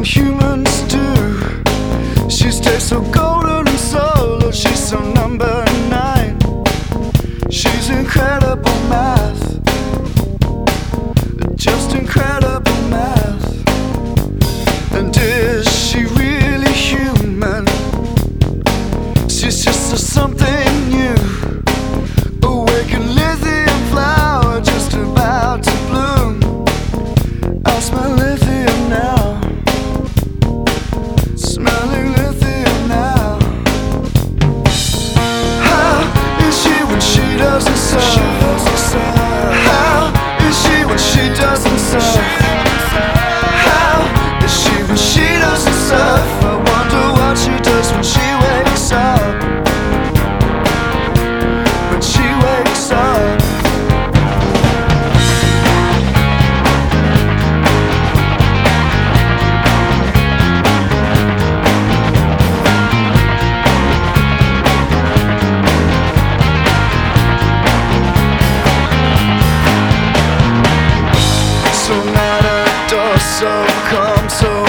something humans do. She stays so golden and solo, she's so number 9. She's incredible math, just incredible math. And is she really human? She's just a something new, awakened lithium flower just about to bloom. I smell lithium now, smelling lithium now. How is she when she doesn't serve? How is she when she doesn't serve? How is she when she doesn't serve? I wonder what she does when she wakes up. When she wakes up. So not a door, so come so